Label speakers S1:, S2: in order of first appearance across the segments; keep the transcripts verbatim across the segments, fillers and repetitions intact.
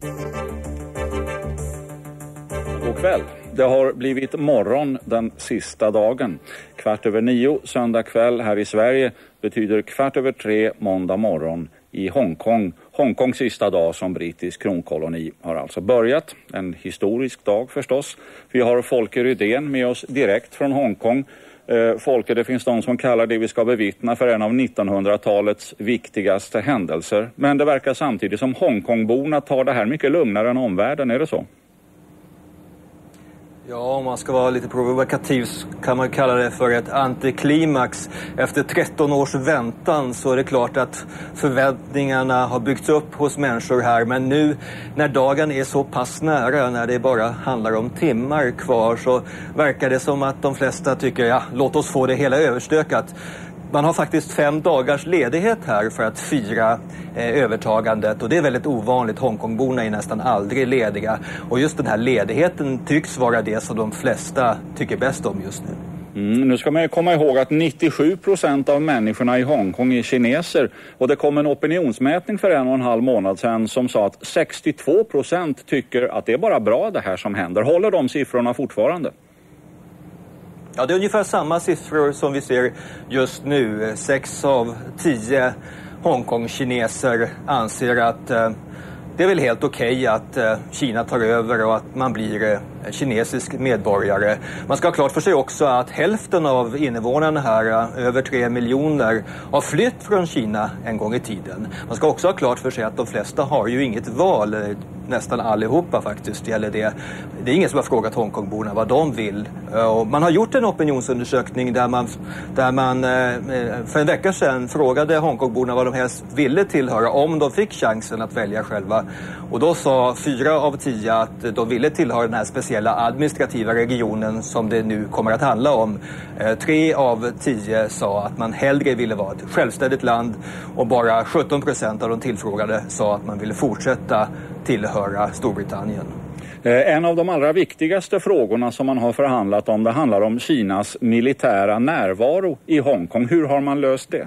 S1: God kväll. Det har blivit morgon den sista dagen. Kvart över nio söndag kväll här i Sverige betyder kvart över tre måndag morgon i Hongkong. Hongkongs sista dag som brittisk kronkoloni har alltså börjat. En historisk dag förstås. Vi har Folke Rydén med oss direkt från Hongkong. Eh, Folke, det finns de som kallar det vi ska bevittna för en av nittonhundratalets viktigaste händelser. Men det verkar samtidigt som Hongkongborna tar det här mycket lugnare än omvärlden, är det så?
S2: Ja, om man ska vara lite provokativ kan man kalla det för ett antiklimax. Efter tretton års väntan så är det klart att förväntningarna har byggts upp hos människor här. Men nu när dagen är så pass nära, när det bara handlar om timmar kvar, så verkar det som att de flesta tycker, ja, låt oss få det hela överstökat. Man har faktiskt fem dagars ledighet här för att fira eh, övertagandet, och det är väldigt ovanligt. Hongkongborna är nästan aldrig lediga, och just den här ledigheten tycks vara det som de flesta tycker bäst om just nu.
S1: Mm, nu ska man ju komma ihåg att nittiosju procent av människorna i Hongkong är kineser, och det kom en opinionsmätning för en och en halv månad sedan som sa att sextiotvå procent tycker att det är bara bra det här som händer. Håller de siffrorna fortfarande?
S2: Ja, det är ungefär samma siffror som vi ser just nu. Sex av tio Hongkong-kineser anser att eh, det är väl helt okej okay att eh, Kina tar över och att man blir eh, kinesisk medborgare. Man ska ha klart för sig också att hälften av invånarna här, eh, över tre miljoner, har flytt från Kina en gång i tiden. Man ska också ha klart för sig att de flesta har ju inget val. Nästan allihopa faktiskt gäller det. Det är ingen som har frågat Hongkongborna vad de vill. Och man har gjort en opinionsundersökning där man, där man för en vecka sedan frågade Hongkongborna vad de helst ville tillhöra om de fick chansen att välja själva. Och då sa fyra av tio att de ville tillhöra den här speciella administrativa regionen som det nu kommer att handla om. Tre av tio sa att man hellre ville vara ett självständigt land, och bara sjutton procent av de tillfrågade sa att man ville fortsätta tillhöra Storbritannien.
S1: En av de allra viktigaste frågorna som man har förhandlat om, det handlar om Kinas militära närvaro i Hongkong. Hur har man löst det?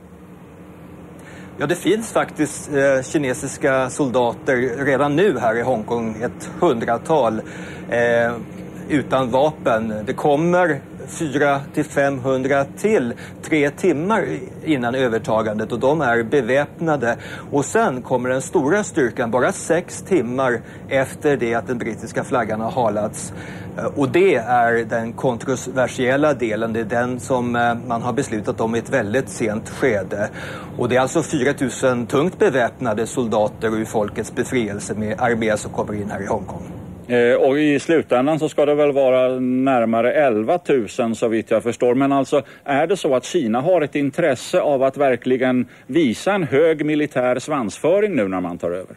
S2: Ja, det finns faktiskt eh, kinesiska soldater redan nu här i Hongkong, ett hundratal eh, utan vapen. Det kommer fyra till femhundra till tre timmar innan övertagandet, och de är beväpnade. Och sen kommer den stora styrkan bara sex timmar efter det att den brittiska flaggan har halats. Och det är den kontroversiella delen, det är den som man har beslutat om i ett väldigt sent skede. Och det är alltså fyra tusen tungt beväpnade soldater ur folkets befrielse med armé som kommer in här i Hongkong.
S1: Och i slutändan så ska det väl vara närmare elva tusen så vitt jag förstår. Men alltså, är det så att Kina har ett intresse av att verkligen visa en hög militär svansföring nu när man tar över?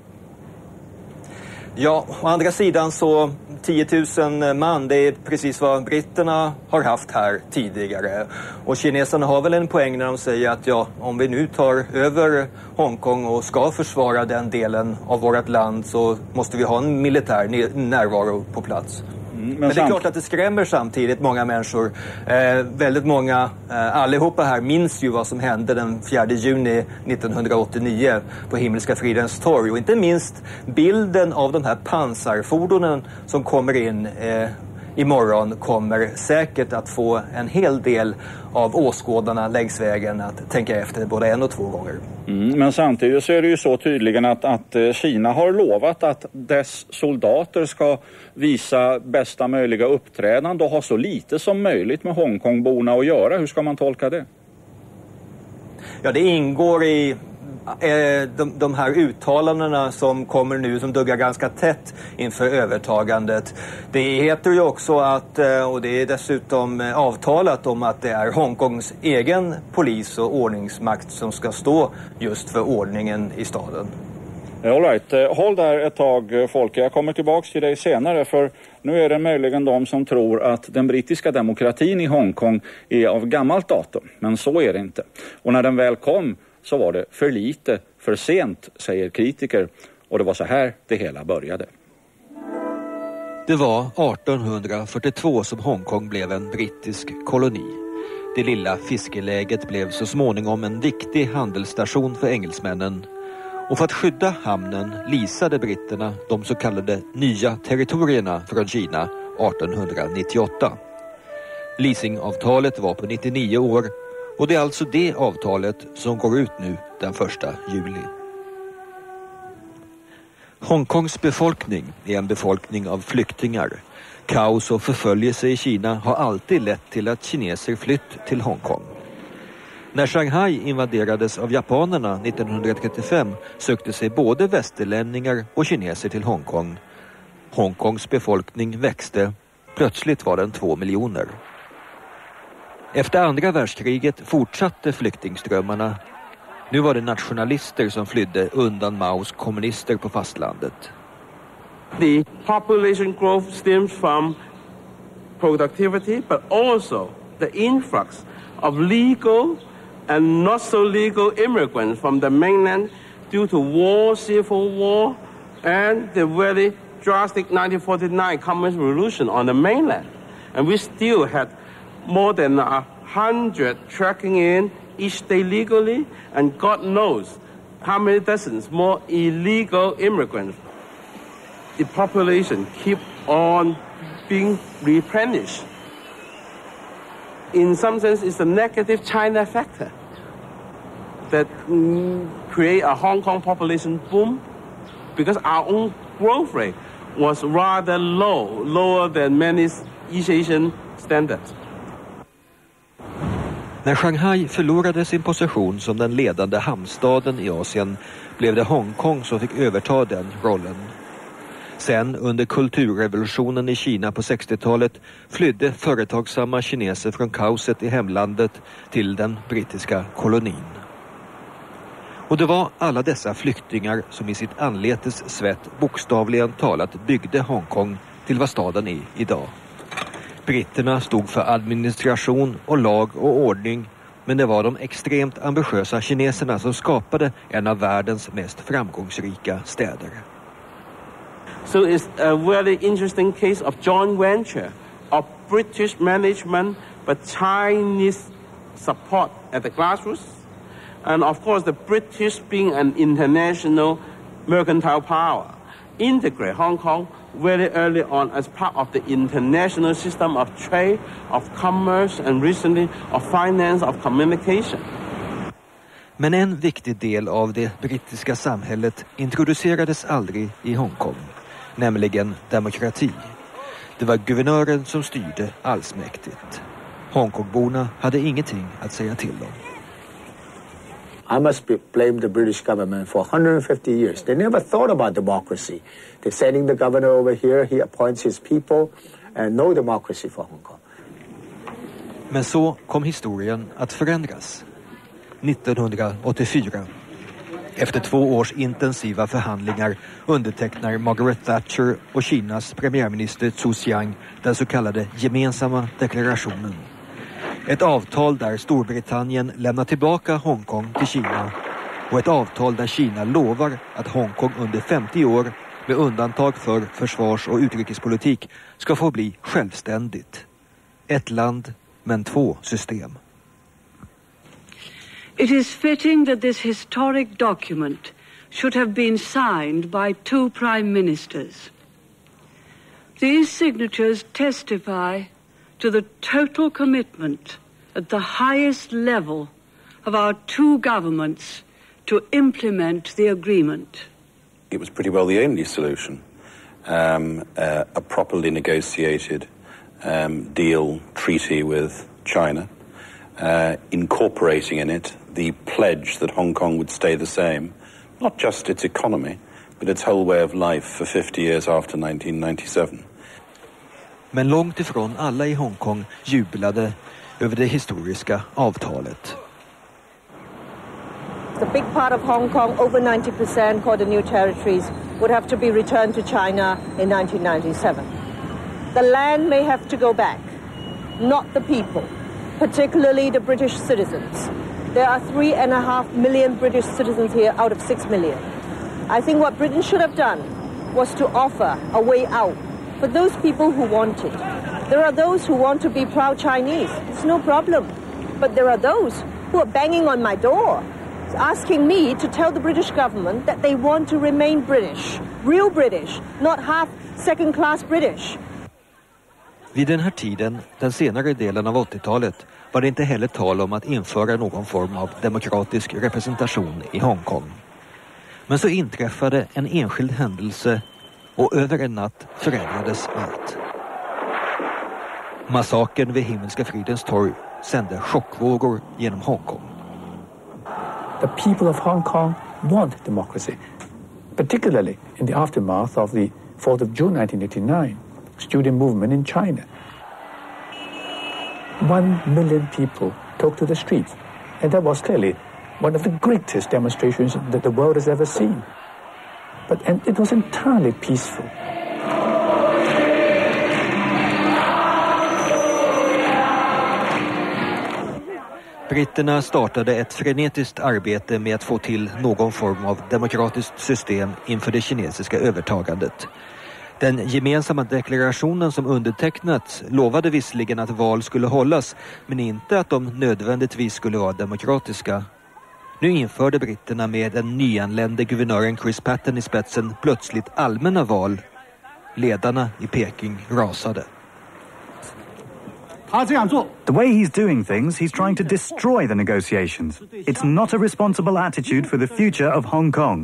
S2: Ja, å andra sidan så tio tusen man, det är precis vad britterna har haft här tidigare. Och kineserna har väl en poäng när de säger att ja, om vi nu tar över Hongkong och ska försvara den delen av vårt land, så måste vi ha en militär närvaro på plats. Mm, men, men det är klart att det skrämmer samtidigt många människor. Eh, väldigt många, eh, allihopa här minns ju vad som hände den fjärde juni nittonhundraåttionio på Himmelska fridens torg. Och inte minst bilden av de här pansarfordonen som kommer in eh, imorgon kommer säkert att få en hel del av åskådarna längs vägen att tänka efter både en och två gånger.
S1: Mm, men samtidigt så är det ju så tydligen att, att Kina har lovat att dess soldater ska visa bästa möjliga uppträdande och ha så lite som möjligt med Hongkongborna att göra. Hur ska man tolka det?
S2: Ja, det ingår i De, de här uttalandena som kommer nu, som duggar ganska tätt inför övertagandet. Det heter ju också att, och det är dessutom avtalat om, att det är Hongkongs egen polis och ordningsmakt som ska stå just för ordningen i staden.
S1: All right. Håll där ett tag, Folke. Jag kommer tillbaka till dig senare, för nu är det möjligen de som tror att den brittiska demokratin i Hongkong är av gammalt datum. Men så är det inte. Och när den väl kom så var det för lite, för sent, säger kritiker. Och det var så här det hela började.
S3: Det var arton fyrtiotvå som Hongkong blev en brittisk koloni. Det lilla fiskeläget blev så småningom en viktig handelsstation för engelsmännen. Och för att skydda hamnen leasade britterna de så kallade nya territorierna från Kina arton nittioåtta. Leasingavtalet var på nittionio år och det är alltså det avtalet som går ut nu den första juli. Hongkongs befolkning är en befolkning av flyktingar. Kaos och förföljelse i Kina har alltid lett till att kineser flytt till Hongkong. När Shanghai invaderades av japanerna nittonhundratrettiofem sökte sig både västerlänningar och kineser till Hongkong. Hongkongs befolkning växte. Plötsligt var den två miljoner. Efter andra världskriget fortsatte flyktingströmmarna. Nu var det nationalister som flydde undan Maos kommunister på fastlandet.
S4: The population growth stems from productivity, but also the influx of legal and not so legal immigrants from the mainland due to war, civil war, and the very drastic nineteen forty-nine Communist Revolution on the mainland. And we still had more than a hundred tracking in each day legally, and God knows how many dozens more illegal immigrants. The population keep on being replenished. In some sense, it's a negative China factor that mm, create a Hong Kong population boom, because our own growth rate was rather low, lower than many East Asian standards.
S3: När Shanghai förlorade sin position som den ledande hamnstaden i Asien blev det Hongkong som fick överta den rollen. Sen under kulturrevolutionen i Kina på sextiotalet flydde företagsamma kineser från kaoset i hemlandet till den brittiska kolonin. Och det var alla dessa flyktingar som i sitt anletes svett bokstavligen talat byggde Hongkong till vad staden är idag. Britterna stod för administration och lag och ordning, men det var de extremt ambitiösa kineserna som skapade en av världens mest framgångsrika städer.
S4: So it's a very interesting case of joint venture of British management but Chinese support at the grassroots. And of course the British, being an international mercantile power, integrate Hong Kong very early on as part of the international system of trade, of commerce, and recently of finance, of communication.
S3: Men en viktig del av det brittiska samhället introducerades aldrig i Hongkong, nämligen demokrati. Det var guvernören som styrde allsmäktigt. Hongkongborna hade ingenting att säga till om.
S5: I must blame the British government for one hundred fifty years. They never thought about democracy. They're sending the governor over here, he appoints his people, and no democracy for Hong Kong.
S3: Men så kom historien att förändras. nittonhundraåttiofyra. Efter två års intensiva förhandlingar undertecknar Margaret Thatcher och Kinas premiärminister Zhu Xiang den så kallade gemensamma deklarationen. Ett avtal där Storbritannien lämnar tillbaka Hongkong till Kina och ett avtal där Kina lovar att Hongkong under femtio år med undantag för försvars- och utrikespolitik ska få bli självständigt. Ett land men två system.
S6: It is fitting that this historic document should have been signed by two prime ministers. These signatures testify to the total commitment at the highest level of our two governments to implement the agreement.
S7: It was pretty well the only solution, um, uh, a properly negotiated um, deal treaty with China, uh, incorporating in it the pledge that Hong Kong would stay the same, not just its economy, but its whole way of life for fifty years after nineteen ninety-seven.
S3: Men långt ifrån alla i Hongkong jublade över det historiska avtalet.
S8: The big part of Hong Kong, over ninety percent, called the new territories, would have to be returned to China in nineteen ninety-seven. The land may have to go back, not the people, particularly the British citizens. There are three and a half million British citizens here out of six million. I think what Britain should have done was to offer a way out for those people who want it. There are those who want to be proud Chinese. It's no problem. But there are those who are banging on my door asking me to tell the British government that they want to remain British, real British, not half second-class British.
S3: Vid den här tiden, den senare delen av åttiotalet, var det inte heller tal om att införa någon form av demokratisk representation i Hongkong. Men så inträffade en enskild händelse och över en natt förändrades allt. Massakern vid Himmelska fridens torg sände chockvågor genom Hongkong.
S9: The people of Hong Kong want democracy, particularly in the aftermath of the fourth of June nineteen eighty-nine student movement in China. One million people took to the streets, and that was clearly one of the greatest demonstrations that the world has ever seen. But and it was entirely peaceful.
S3: Britterna startade ett frenetiskt arbete med att få till någon form av demokratiskt system inför det kinesiska övertagandet. Den gemensamma deklarationen som undertecknats lovade visserligen att val skulle hållas, men inte att de nödvändigtvis skulle vara demokratiska. Nu införde britterna med den nyanlände guvernören Chris Patten i spetsen plötsligt allmänna val. Ledarna i Peking rasade.
S10: The way he's doing things, he's trying to destroy the negotiations. It's not a responsible attitude for the future of Hong Kong.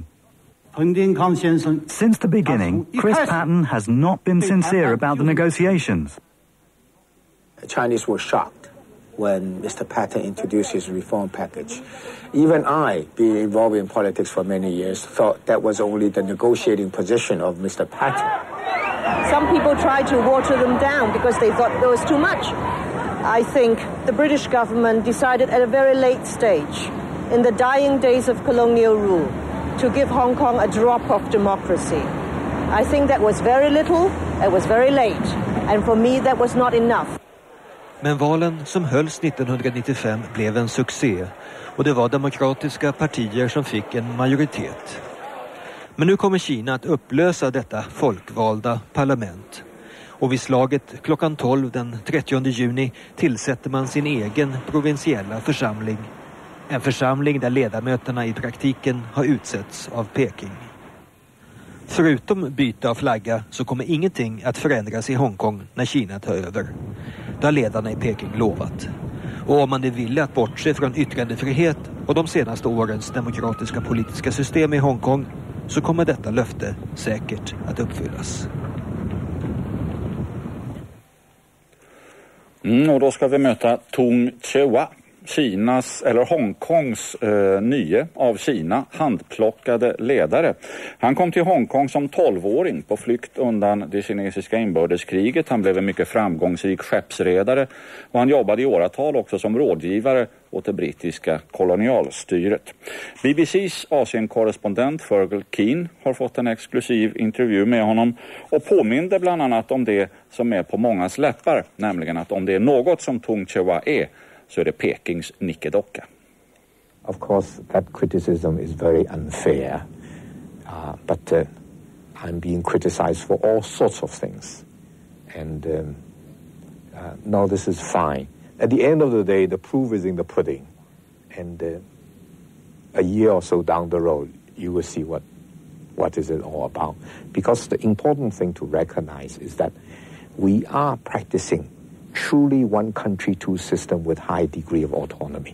S10: Since the beginning, Chris Patten has not been sincere about the negotiations.
S5: The Chinese were shocked when Mister Patten introduced his reform package. Even I, being involved in politics for many years, thought that was only the negotiating position of Mister Patten.
S8: Some people tried to water them down because they thought there was too much. I think the British government decided at a very late stage, in the dying days of colonial rule, to give Hong Kong a drop of democracy. I think that was very little, it was very late, and for me that was not enough.
S3: Men valen som hölls nittonhundranittiofem blev en succé och det var demokratiska partier som fick en majoritet. Men nu kommer Kina att upplösa detta folkvalda parlament. Och vid slaget klockan tolv den trettionde juni tillsätter man sin egen provinsiella församling. En församling där ledamöterna i praktiken har utsetts av Peking. Förutom byte av flagga så kommer ingenting att förändras i Hongkong när Kina tar över. Det har ledarna i Peking lovat. Och om man är villig att bortse från yttrandefrihet och de senaste årens demokratiska politiska system i Hongkong så kommer detta löfte säkert att uppfyllas.
S1: Mm, och då ska vi möta Tung Chee-hwa, Kinas eller Hongkongs eh, nye av Kina handplockade ledare. Han kom till Hongkong som tolvåring på flykt undan det kinesiska inbördeskriget. Han blev en mycket framgångsrik skeppsredare och han jobbade i åratal också som rådgivare åt det brittiska kolonialstyret. B B C:s Asienkorrespondent Fergal Keane har fått en exklusiv intervju med honom och påminde bland annat om det som är på mångas läppar, nämligen att om det är något som Tung Chee-hwa är så är det Pekings nickedocka.
S5: Of course, that criticism is very unfair, uh, but uh, I'm being criticized for all sorts of things. And um, uh, no, this is fine. At the end of the day, the proof is in the pudding. And uh, a year or so down the road, you will see what, what is it all about. Because the important thing to recognize is that we are practicing truly one country, two system with high degree of autonomy.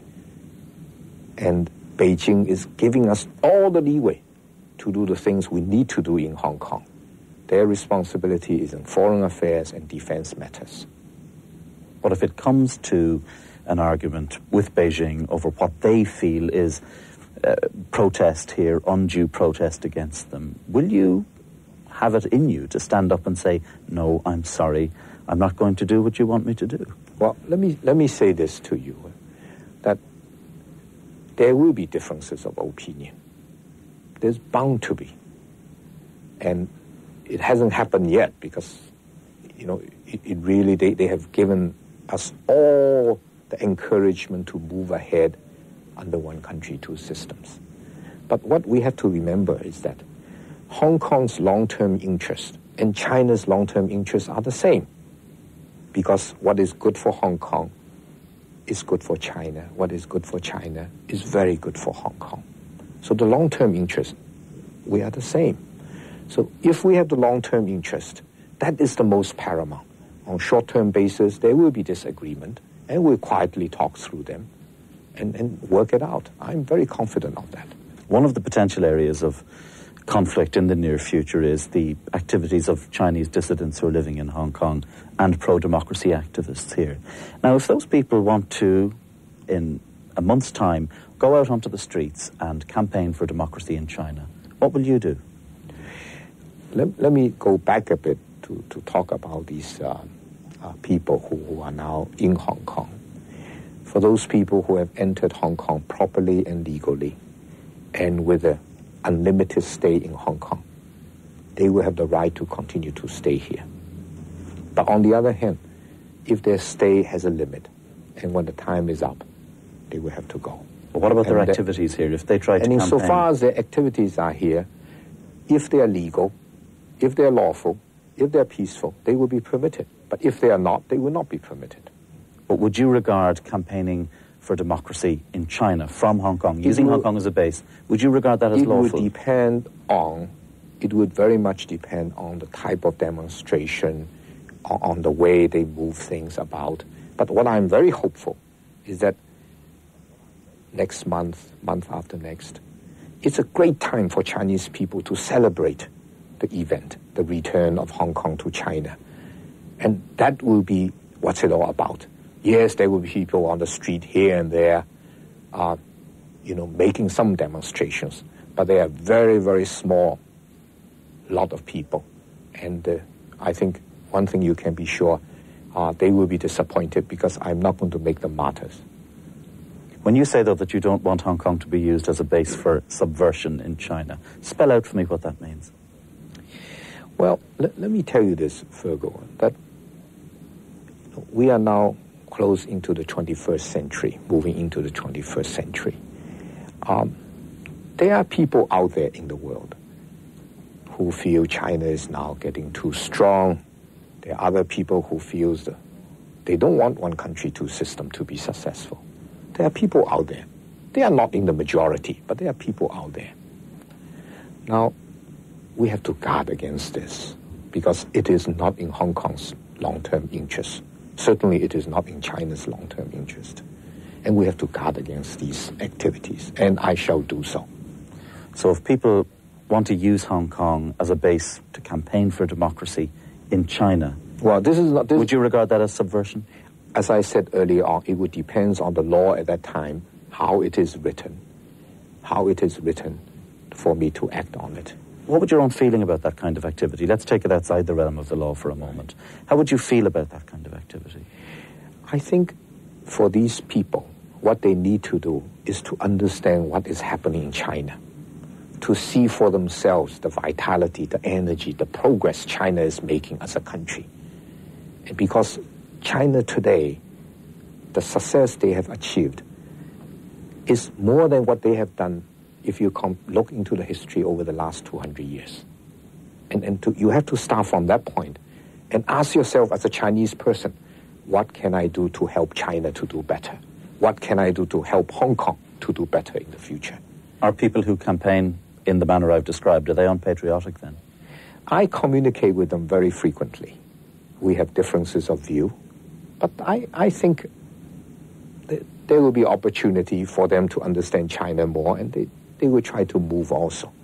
S5: And Beijing is giving us all the leeway to do the things we need to do in Hong Kong. Their responsibility is in foreign affairs and defense matters.
S11: But if it comes to an argument with Beijing over what they feel is uh, protest here, undue protest against them, will you have it in you to stand up and say, no, I'm sorry, I'm not going to do what you want me to do?
S5: Well, let me let me say this to you, that there will be differences of opinion. There's bound to be. And it hasn't happened yet because, you know, it, it really, they, they have given us all the encouragement to move ahead under one country, two systems. But what we have to remember is that Hong Kong's long-term interest and China's long-term interests are the same. Because what is good for Hong Kong is good for China, what is good for China is very good for Hong Kong. So the long-term interest, we are the same. So if we have the long-term interest, that is the most paramount. On short-term basis, there will be disagreement, and we'll quietly talk through them and, and work it out. I'm very confident of that.
S11: One of the potential areas of conflict in the near future is the activities of Chinese dissidents who are living in Hong Kong and pro-democracy activists here. Now, if those people want to, in a month's time, go out onto the streets and campaign for democracy in China, what will you do?
S5: Let, let me go back a bit to, to talk about these uh, uh, people who, who are now in Hong Kong. For those people who have entered Hong Kong properly and legally and with a unlimited stay in Hong Kong, they will have the right to continue to stay here. But on the other hand, if their stay has a limit, and when the time is up, they will have to go.
S11: But what about
S5: and
S11: their
S5: that,
S11: activities here, if they try to
S5: and
S11: campaign?
S5: insofar as their activities are here, if they are legal, if they are lawful, if they are peaceful, they will be permitted. But if they are not, they will not be permitted.
S11: But would you regard campaigning for democracy in China from Hong Kong, using will, Hong Kong as a base, would you regard that as
S5: it
S11: lawful?
S5: It would depend on, it would very much depend on the type of demonstration, on, on the way they move things about. But what I'm very hopeful is that next month, month after next, it's a great time for Chinese people to celebrate the event, the return of Hong Kong to China. And that will be what's it all about. Yes, there will be people on the street here and there, uh, you know, making some demonstrations, but they are very, very small lot of people. And uh, I think one thing you can be sure, uh, they will be disappointed because I'm not going to make them martyrs.
S11: When you say, though, that you don't want Hong Kong to be used as a base for subversion in China, spell out for me what that means.
S5: Well, let, let me tell you this, Fergal, that we are now close into the twenty-first century, moving into the twenty-first century. Um, there are people out there in the world who feel China is now getting too strong. There are other people who feel the, they don't want one country, two system to be successful. There are people out there. They are not in the majority, but there are people out there. Now, we have to guard against this because it is not in Hong Kong's long-term interest. Certainly it is not in China's long-term interest. And we have to guard against these activities, and I shall do so.
S11: So if people want to use Hong Kong as a base to campaign for democracy in China,
S5: well, this is not, this
S11: would you regard that as subversion?
S5: As I said earlier on, it would depend on the law at that time, how it is written, how it is written for me to act on it.
S11: What would your own feeling about that kind of activity? Let's take it outside the realm of the law for a moment. How would you feel about that kind of activity?
S5: I think for these people, what they need to do is to understand what is happening in China, to see for themselves the vitality, the energy, the progress China is making as a country. And because China today, the success they have achieved is more than what they have done if you com- look into the history over the last two hundred years. And, and to, you have to start from that point and ask yourself as a Chinese person, what can I do to help China to do better? What can I do to help Hong Kong to do better in the future?
S11: Are people who campaign in the manner I've described, are they unpatriotic then?
S5: I communicate with them very frequently. We have differences of view, but I, I think that there will be opportunity for them to understand China more, and they they will try to move also.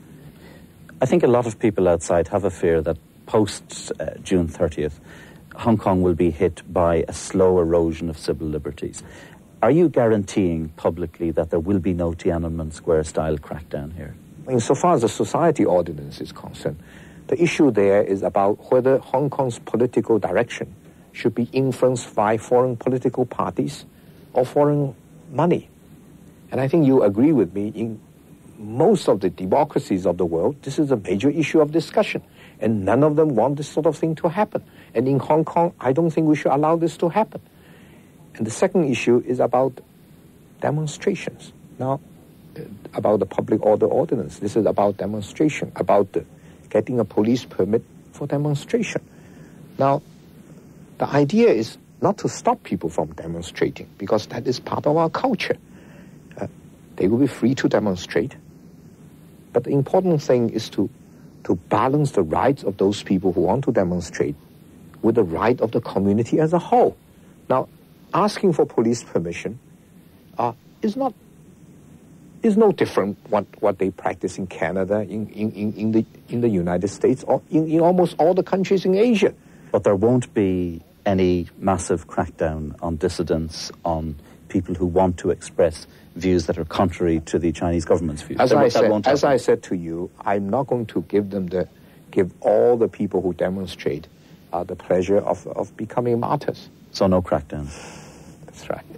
S11: I think a lot of people outside have a fear that post uh, June thirtieth, Hong Kong will be hit by a slow erosion of civil liberties. Are you guaranteeing publicly that there will be no Tiananmen Square-style crackdown here?
S5: Insofar as the society ordinance is concerned, the issue there is about whether Hong Kong's political direction should be influenced by foreign political parties or foreign money. And I think you agree with me, in most of the democracies of the world, this is a major issue of discussion. And none of them want this sort of thing to happen. And in Hong Kong, I don't think we should allow this to happen. And the second issue is about demonstrations. Now, about the public order ordinance. This is about demonstration, about the, getting a police permit for demonstration. Now, the idea is not to stop people from demonstrating, because that is part of our culture. Uh, they will be free to demonstrate. But the important thing is to, to balance the rights of those people who want to demonstrate with the right of the community as a whole. Now, asking for police permission uh, is not is no different what, what they practice in Canada, in, in, in, the, in the United States, or in, in almost all the countries in Asia.
S11: But there won't be any massive crackdown on dissidents, on people who want to express views that are contrary to the Chinese government's views.
S5: As,
S11: that,
S5: I,
S11: that
S5: said,
S11: won't
S5: as
S11: happen.
S5: I said to you, I'm not going to give them the give all the people who demonstrate uh, the pleasure of, of becoming martyrs.
S11: So no crackdown.
S5: That's right.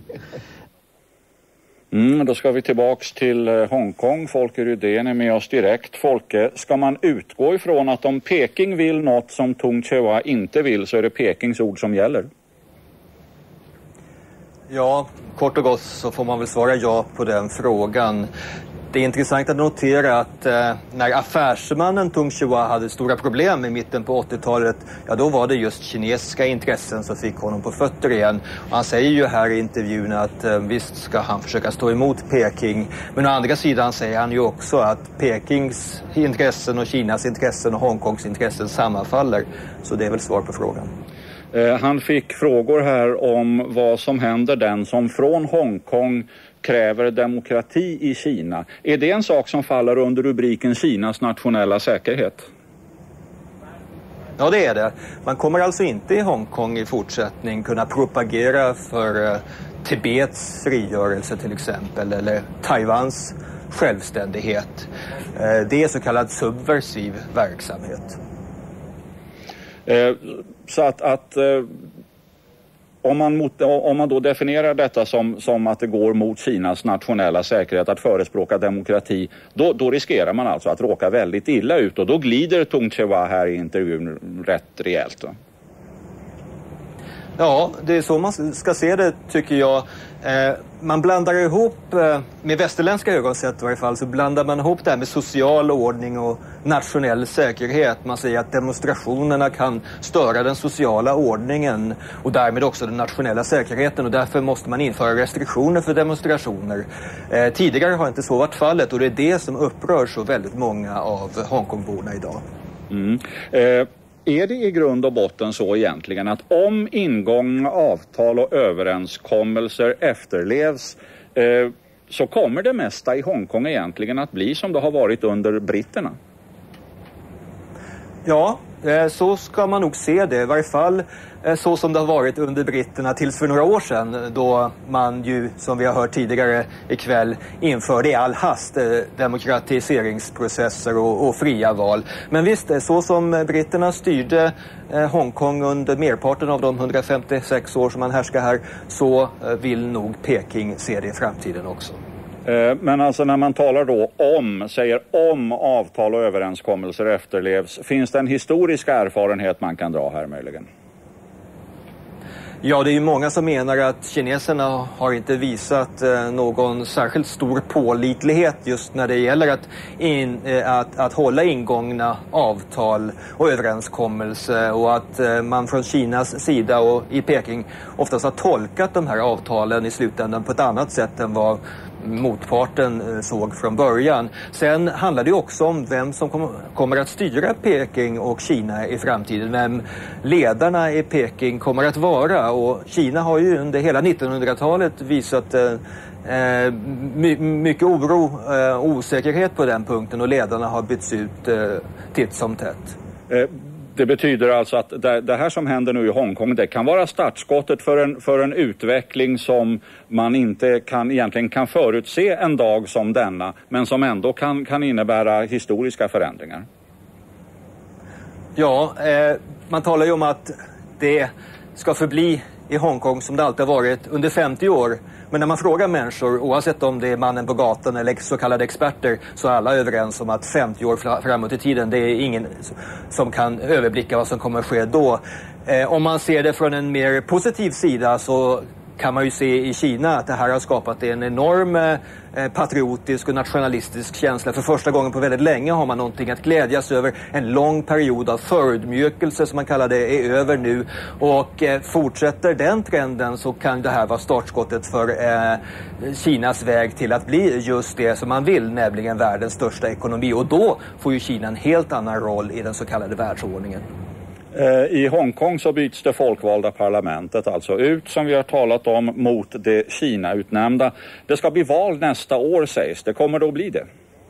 S1: Mm, då ska vi tillbaks till eh, Hongkong. Folke Rydén är med oss direkt. Folke, ska man utgå ifrån att om Peking vill något som Tung Chee-hwa inte vill, så är det Pekings ord som gäller?
S2: Ja, kort och gott så får man väl svara ja på den frågan. Det är intressant att notera att eh, när affärsmannen Tung Chee-hwa hade stora problem i mitten på åttiotalet, ja då var det just kinesiska intressen som fick honom på fötter igen. Och han säger ju här i intervjun att eh, visst ska han försöka stå emot Peking, men å andra sidan säger han ju också att Pekings intressen och Kinas intressen och Hongkongs intressen sammanfaller. Så det är väl svar på frågan.
S1: Han fick frågor här om vad som händer den som från Hongkong kräver demokrati i Kina. Är det en sak som faller under rubriken Kinas nationella säkerhet?
S2: Ja, det är det. Man kommer alltså inte i Hongkong i fortsättning kunna propagera för eh, Tibets frigörelse till exempel, eller Taiwans självständighet. Eh, det är så kallad subversiv verksamhet.
S1: Eh, så att, att eh, om, man mot, om man då definierar detta som, som att det går mot Kinas nationella säkerhet, att förespråka demokrati, då, då riskerar man alltså att råka väldigt illa ut, och då glider Tung Chee-hwa här i intervjun rätt rejält.
S2: Ja, det är så man ska se det, tycker jag. Eh, man blandar ihop, eh, med västerländska ögon sett i varje fall, så blandar man ihop det här med social ordning och nationell säkerhet. Man säger att demonstrationerna kan störa den sociala ordningen och därmed också den nationella säkerheten, och därför måste man införa restriktioner för demonstrationer. Eh, tidigare har inte så varit fallet, och det är det som upprör så väldigt många av Hongkongborna idag.
S1: Mm. Eh. Är det i grund och botten så egentligen att om ingångna avtal och överenskommelser efterlevs, eh, så kommer det mesta i Hongkong egentligen att bli som det har varit under britterna?
S2: Ja, eh, så ska man nog se det. I varje fall eh, så som det har varit under britterna tills för några år sedan, då man ju, som vi har hört tidigare ikväll, införde i all hast eh, demokratiseringsprocesser och, och fria val. Men visst, så som britterna styrde eh, Hongkong under merparten av de hundrafemtiosex år som man härskar här, så eh, vill nog Peking se det i framtiden också.
S1: Men alltså när man talar då om, säger om avtal och överenskommelser efterlevs, finns det en historisk erfarenhet man kan dra här möjligen?
S2: Ja, det är ju många som menar att kineserna har inte visat eh, någon särskilt stor pålitlighet just när det gäller att, in, eh, att, att hålla ingångna avtal och överenskommelser, och att eh, man från Kinas sida och i Peking oftast har tolkat de här avtalen i slutändan på ett annat sätt än vad motparten såg från början. Sen handlar det också om vem som kom, kommer att styra Peking och Kina i framtiden. Vem ledarna i Peking kommer att vara. Och Kina har ju under hela nittonhundratalet visat eh, my, mycket oro eh, och osäkerhet på den punkten, och ledarna har bytts ut eh, titt som tätt.
S1: Eh. Det betyder alltså att det här som händer nu i Hongkong, det kan vara startskottet för en, för en utveckling som man inte kan, egentligen kan förutse en dag som denna, men som ändå kan, kan innebära historiska förändringar.
S2: Ja, eh, man talar ju om att det ska förbli i Hongkong som det alltid har varit under femtio år. Men när man frågar människor, oavsett om det är mannen på gatan eller så kallade experter, så är alla överens om att femtio år framåt i tiden, det är ingen som kan överblicka vad som kommer att ske då. Eh, om man ser det från en mer positiv sida, så kan man ju se i Kina att det här har skapat en enorm eh, patriotisk och nationalistisk känsla. För första gången på väldigt länge har man någonting att glädjas över. En lång period av förödmjukelse som man kallar det är över nu. Och eh, fortsätter den trenden så kan det här vara startskottet för eh, Kinas väg till att bli just det som man vill, nämligen världens största ekonomi. Och då får ju Kina en helt annan roll i den så kallade världsordningen.
S1: I Hongkong så byts det folkvalda parlamentet alltså ut, som vi har talat om, mot det Kina-utnämnda. Det ska bli val nästa år, sägs det. Kommer det att bli det?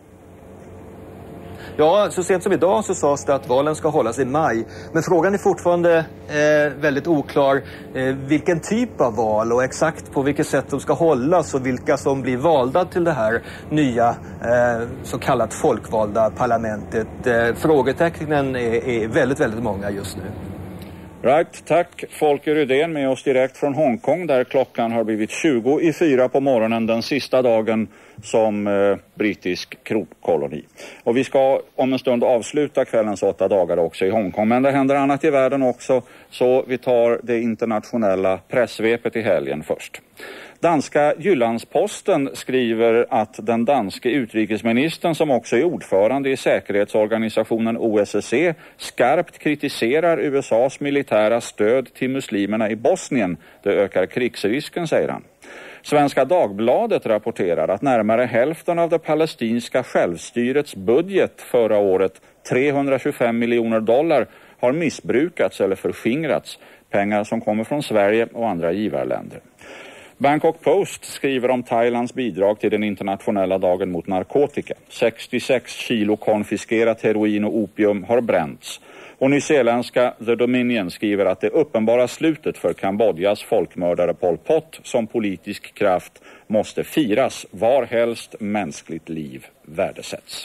S2: Ja, så sent som idag så sades det att valen ska hållas i maj. Men frågan är fortfarande eh, väldigt oklar eh, vilken typ av val och exakt på vilket sätt de ska hållas och vilka som blir valda till det här nya eh, så kallat folkvalda parlamentet. Eh, frågetecknen är, är väldigt, väldigt många just nu.
S1: Right, tack Folke Rydén med oss direkt från Hongkong där klockan har blivit tjugo i fyra på morgonen den sista dagen som eh, brittisk krokkoloni. Och vi ska om en stund avsluta kvällens åtta dagar också i Hongkong, men det händer annat i världen också, så vi tar det internationella pressvepet i helgen först. Danska Jyllandsposten skriver att den danske utrikesministern, som också är ordförande i säkerhetsorganisationen O S S E, skarpt kritiserar U S A:s militära stöd till muslimerna i Bosnien. Det ökar krigsrisken, säger han. Svenska Dagbladet rapporterar att närmare hälften av det palestinska självstyrets budget förra året, trehundratjugofem miljoner dollar, har missbrukats eller förskingrats. Pengar som kommer från Sverige och andra givarländer. Bangkok Post skriver om Thailands bidrag till den internationella dagen mot narkotika. sextiosex kilo konfiskerat heroin och opium har bränts. Och nyzeeländska The Dominion skriver att det uppenbara slutet för Kambodjas folkmördare Pol Pot som politisk kraft måste firas var helst mänskligt liv värdesätts.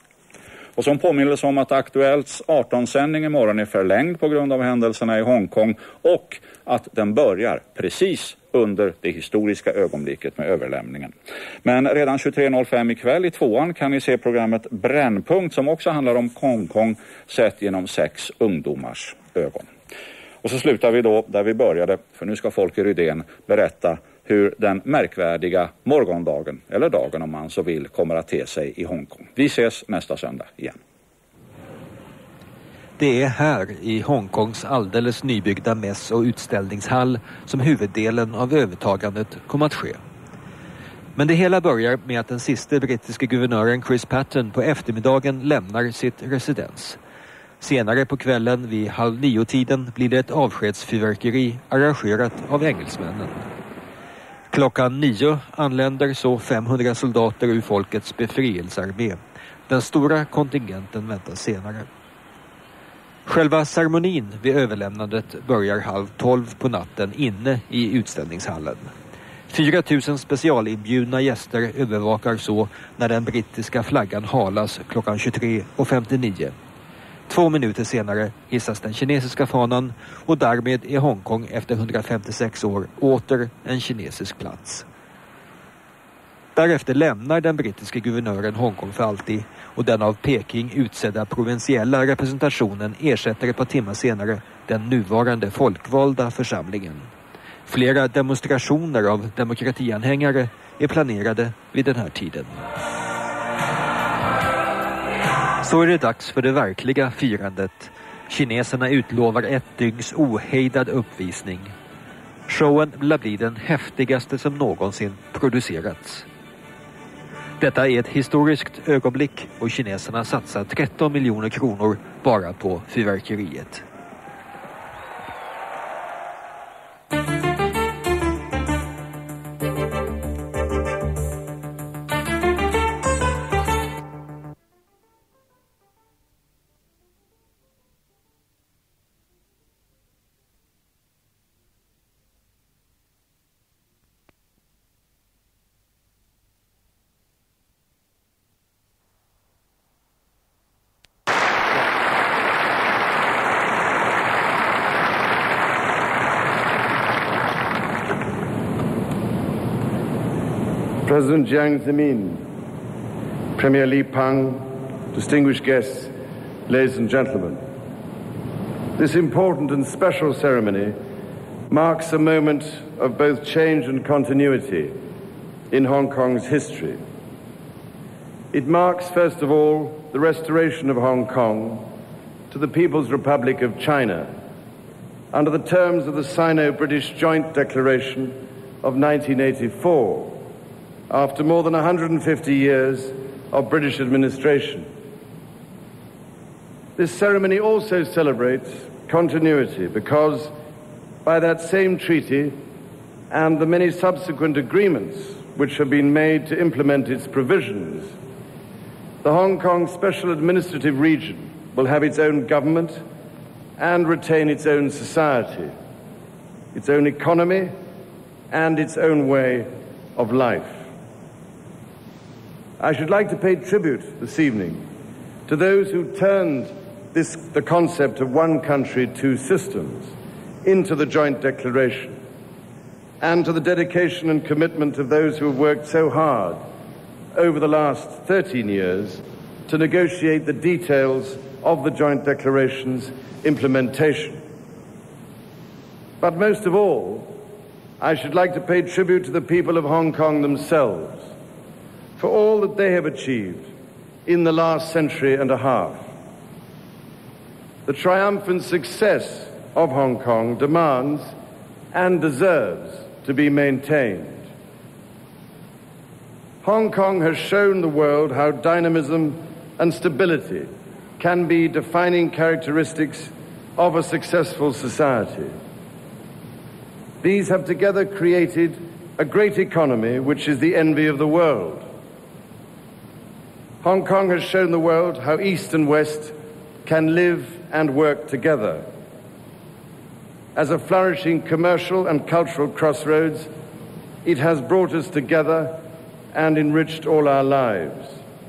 S1: Och som påminnelse om att Aktuellts arton-sändning imorgon är förlängd på grund av händelserna i Hongkong och att den börjar precis under det historiska ögonblicket med överlämningen. Men redan tjugotre noll fem ikväll i tvåan kan ni se programmet Brännpunkt som också handlar om Hongkong sett genom sex ungdomars ögon. Och så slutar vi då där vi började, för nu ska Folke Rydén berätta hur den märkvärdiga morgondagen, eller dagen om man så vill, kommer att te sig i Hongkong. Vi ses nästa söndag igen.
S3: Det är här i Hongkongs alldeles nybyggda mäss- och utställningshall som huvuddelen av övertagandet kommer att ske. Men det hela börjar med att den sista brittiska guvernören Chris Patten på eftermiddagen lämnar sitt residens. Senare på kvällen vid halv nio-tiden blir det ett avskedsfyrverkeri arrangerat av engelsmännen. Klockan nio anländer så femhundra soldater ur folkets befrielsearmé. Den stora kontingenten väntas senare. Själva ceremonin vid överlämnandet börjar halv tolv på natten inne i utställningshallen. fyra tusen specialinbjudna gäster övervakar så när den brittiska flaggan halas klockan tjugotre och femtionio. Två minuter senare hissas den kinesiska fanan och därmed är Hongkong efter hundrafemtiosex år åter en kinesisk plats. Därefter lämnar den brittiska guvernören Hongkong för alltid och den av Peking utsedda provinsiella representationen ersätter ett par timmar senare den nuvarande folkvalda församlingen. Flera demonstrationer av demokratianhängare är planerade vid den här tiden. Så är det dags för det verkliga firandet. Kineserna utlovar ett dygns ohejdad uppvisning. Showen lär bli den häftigaste som någonsin producerats. Detta är ett historiskt ögonblick och kineserna satsar tretton miljoner kronor bara på fyrverkeriet.
S12: President Jiang Zemin, Premier Li Peng, distinguished guests, ladies and gentlemen. This important and special ceremony marks a moment of both change and continuity in Hong Kong's history. It marks, first of all, the restoration of Hong Kong to the People's Republic of China under the terms of the Sino-British Joint Declaration of nineteen eighty-four, after more than one hundred fifty years of British administration. This ceremony also celebrates continuity because by that same treaty and the many subsequent agreements which have been made to implement its provisions, the Hong Kong Special Administrative Region will have its own government and retain its own society, its own economy, and its own way of life. I should like to pay tribute this evening to those who turned this, the concept of one country, two systems into the joint declaration, and to the dedication and commitment of those who have worked so hard over the last thirteen years to negotiate the details of the joint declaration's implementation. But most of all, I should like to pay tribute to the people of Hong Kong themselves for all that they have achieved in the last century and a half. The triumphant success of Hong Kong demands and deserves to be maintained. Hong Kong has shown the world how dynamism and stability can be defining characteristics of a successful society. These have together created a great economy which is the envy of the world. Hong Kong has shown the world how East and West can live and work together. As a flourishing commercial and cultural crossroads, it has brought us together and enriched all our lives.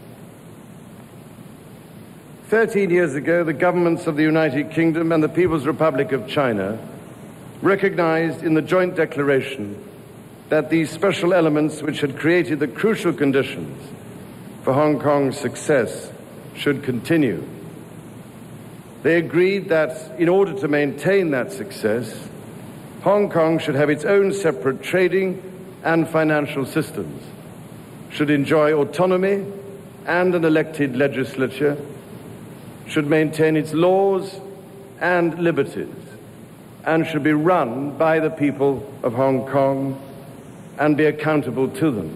S12: Thirteen years ago, the governments of the United Kingdom and the People's Republic of China recognized in the joint declaration that these special elements which had created the crucial conditions for Hong Kong's success should continue. They agreed that in order to maintain that success, Hong Kong should have its own separate trading and financial systems, should enjoy autonomy and an elected legislature, should maintain its laws and liberties, and should be run by the people of Hong Kong and be accountable to them.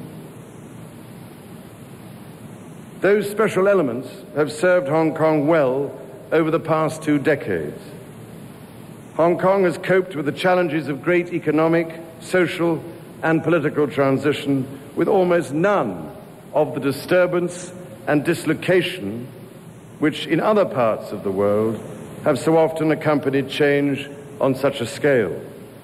S12: Those special elements have served Hong Kong well over the past two decades. Hong Kong has coped with the challenges of great economic, social, and political transition with almost none of the disturbance and dislocation which in other parts of the world have so often accompanied change on such a scale.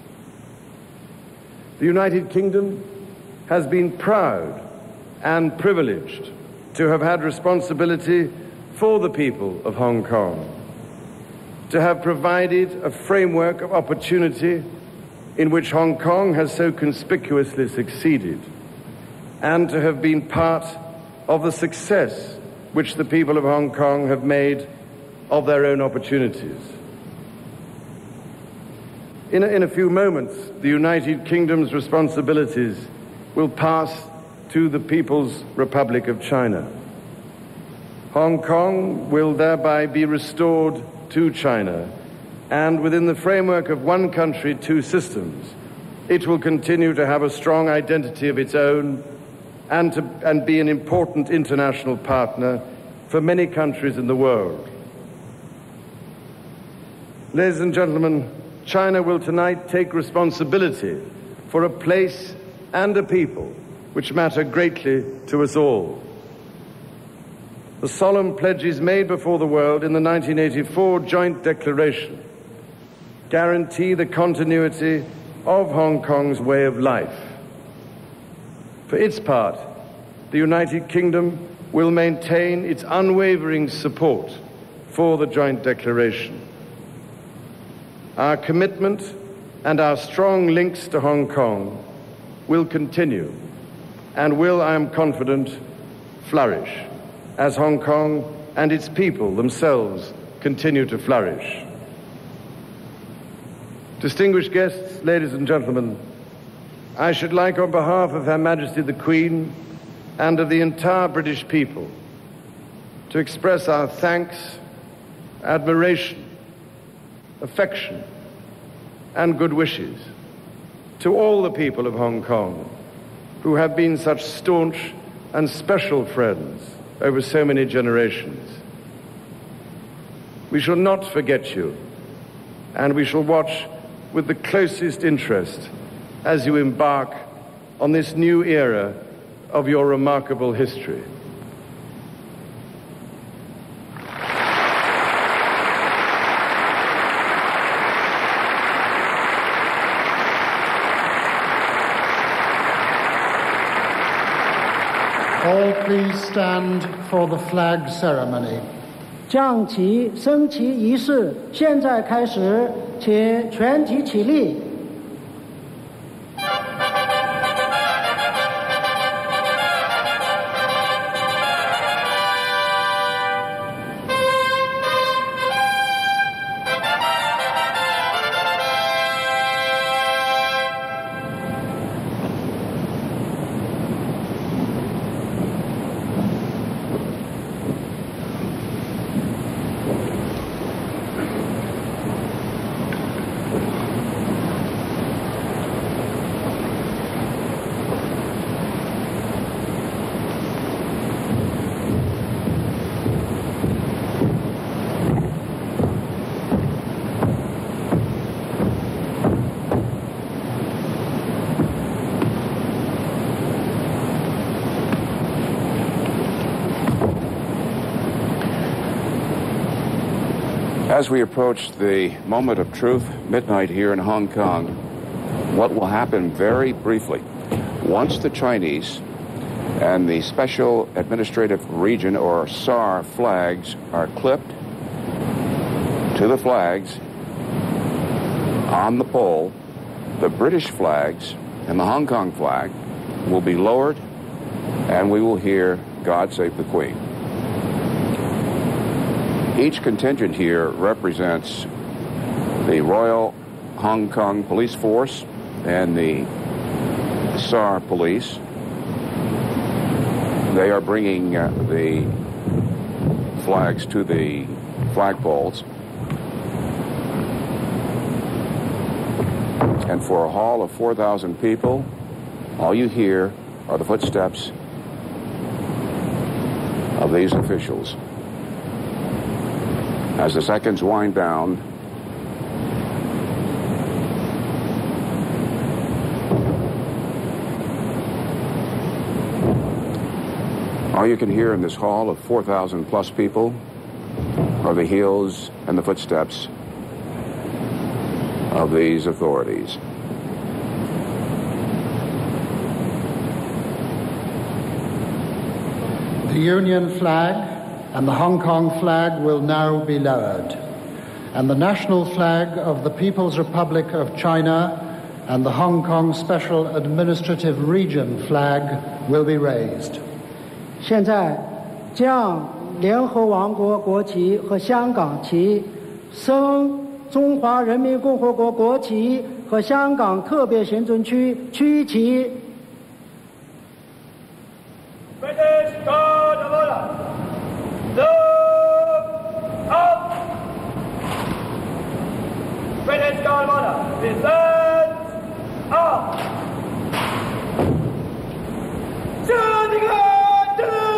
S12: The United Kingdom has been proud and privileged to have had responsibility for the people of Hong Kong, to have provided a framework of opportunity in which Hong Kong has so conspicuously succeeded, and to have been part of the success which the people of Hong Kong have made of their own opportunities. In a, in a few moments, the United Kingdom's responsibilities will pass to the People's Republic of China. Hong Kong will thereby be restored to China, and within the framework of one country, two systems, it will continue to have a strong identity of its own and, to, and be an important international partner for many countries in the world. Ladies and gentlemen, China will tonight take responsibility for a place and a people which matter greatly to us all. The solemn pledges made before the world in the nineteen eighty-four Joint Declaration guarantee the continuity of Hong Kong's way of life. For its part, the United Kingdom will maintain its unwavering support for the Joint Declaration. Our commitment and our strong links to Hong Kong will continue and will, I am confident, flourish as Hong Kong and its people themselves continue to flourish. Distinguished guests, ladies and gentlemen, I should like, on behalf of Her Majesty the Queen and of the entire British people, to express our thanks, admiration, affection, and good wishes to all the people of Hong Kong who have been such staunch and special friends over so many generations. We shall not forget you, and we shall watch with the closest interest as you embark on this new era of your remarkable history.
S13: All please stand for the flag ceremony.
S14: 降旗升旗仪式现在开始，请全体起立。
S15: As we approach the moment of truth, midnight here in Hong Kong, what will happen very briefly, once the Chinese and the Special Administrative Region, or S A R, flags are clipped to the flags on the pole, the British flags and the Hong Kong flag will be lowered, and we will hear God Save the Queen. Each contingent here represents the Royal Hong Kong Police Force and the S A R Police. They are bringing uh, the flags to the flagpoles. And for a hall of four thousand people, all you hear are the footsteps of these officials. As the seconds wind down, all you can hear in this hall of four thousand plus people are the heels and the footsteps of these authorities.
S13: The Union flag and the Hong Kong flag will now be lowered, and the national flag of the People's Republic of China and the Hong Kong Special Administrative Region flag will be raised.
S14: 现在将联合王国国旗和香港旗升中华人民共和国国旗和香港特别行政区区旗。
S16: British Guard of Honor, look up! British Guard of Honor, descend up! Shooting at the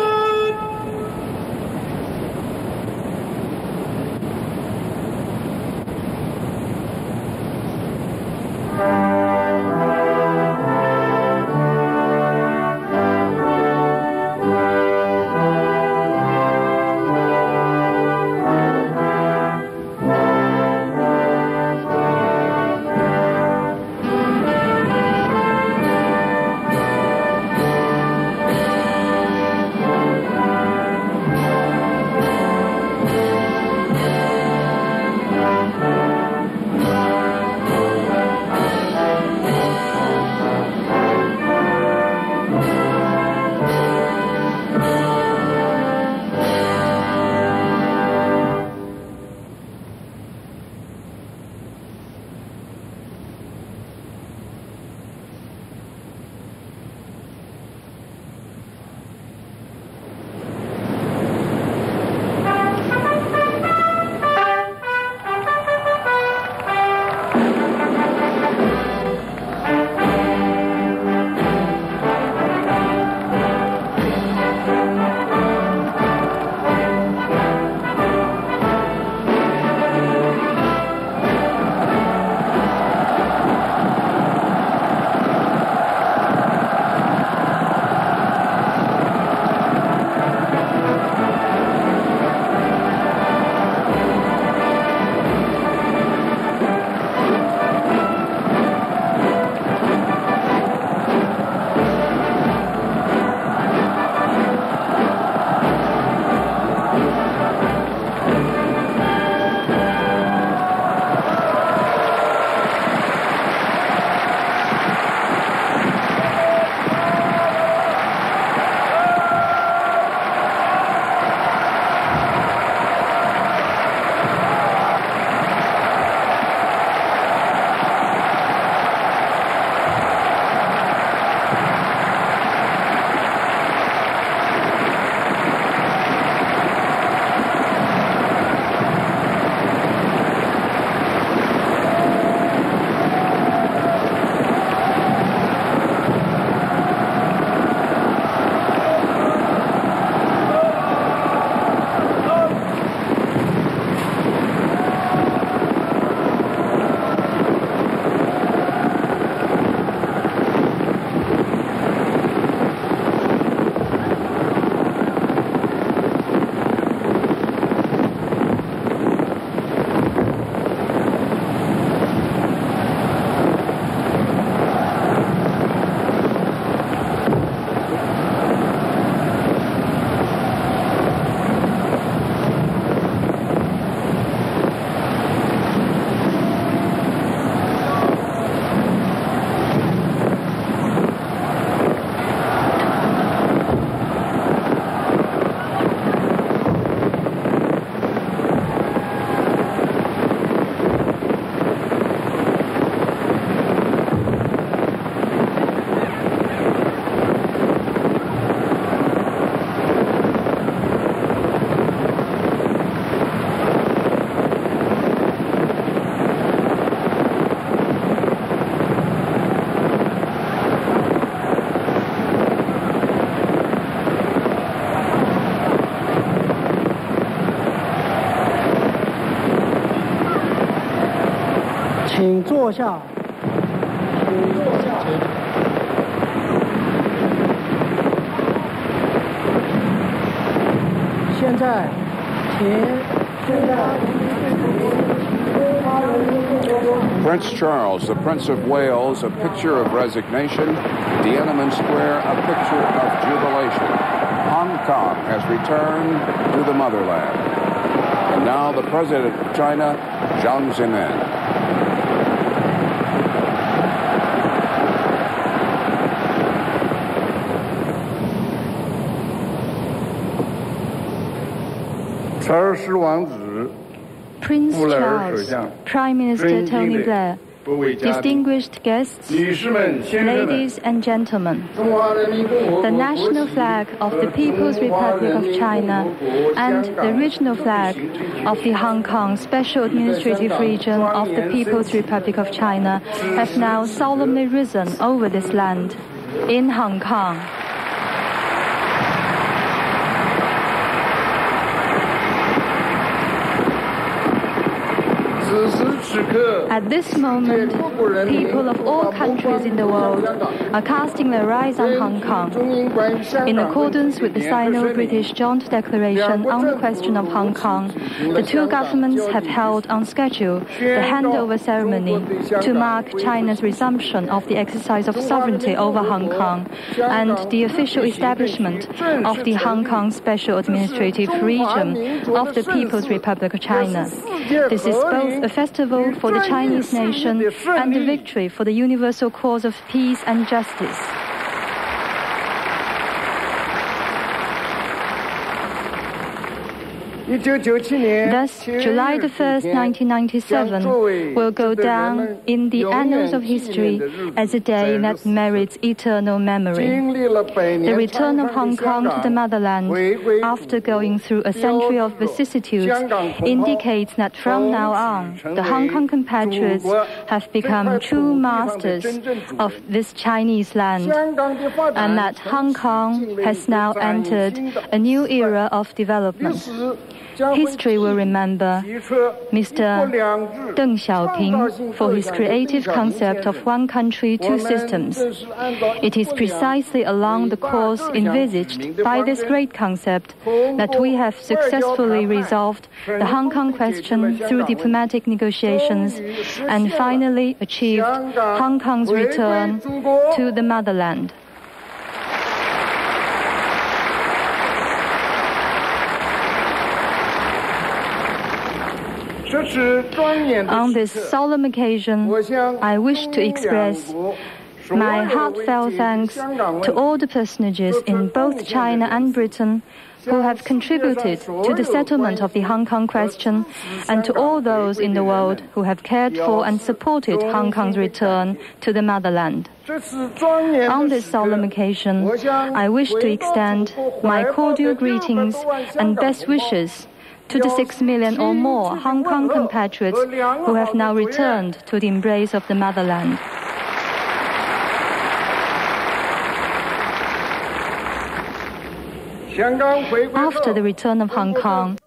S14: 请坐下。请坐下。现在，请现在。
S15: Prince Charles, the Prince of Wales, a picture of resignation. Tiananmen Square, a picture of jubilation. Hong Kong has returned to the motherland. And now the President of China, Jiang Zemin.
S17: Prince Charles, Prime Minister Tony Blair, distinguished guests, ladies and gentlemen, the national flag of the People's Republic of China and the regional flag of the Hong Kong Special Administrative Region of the People's Republic of China have now solemnly risen over this land in Hong Kong. At this moment, people of all countries in the world are casting their eyes on Hong Kong. In accordance with the Sino-British Joint Declaration on the question of Hong Kong, the two governments have held on schedule the handover ceremony to mark China's resumption of the exercise of sovereignty over Hong Kong and the official establishment of the Hong Kong Special Administrative Region of the People's Republic of China. This is both a festival for the Chinese nation and a victory for the universal cause of peace and justice. Thus, July the first, nineteen ninety-seven will go down in the annals of history as a day that merits eternal memory. The return of Hong Kong to the motherland after going through a century of vicissitudes indicates that from now on, the Hong Kong compatriots have become true masters of this Chinese land, and that Hong Kong has now entered a new era of development. History will remember Mister Deng Xiaoping for his creative concept of one country, two systems. It is precisely along the course envisaged by this great concept that we have successfully resolved the Hong Kong question through diplomatic negotiations and finally achieved Hong Kong's return to the motherland. On this solemn occasion, I wish to express my heartfelt thanks to all the personages in both China and Britain who have contributed to the settlement of the Hong Kong question, and to all those in the world who have cared for and supported Hong Kong's return to the motherland. On this solemn occasion, I wish to extend my cordial greetings and best wishes to the six million or more Hong Kong compatriots who have now returned to the embrace of the motherland. After the return of Hong Kong,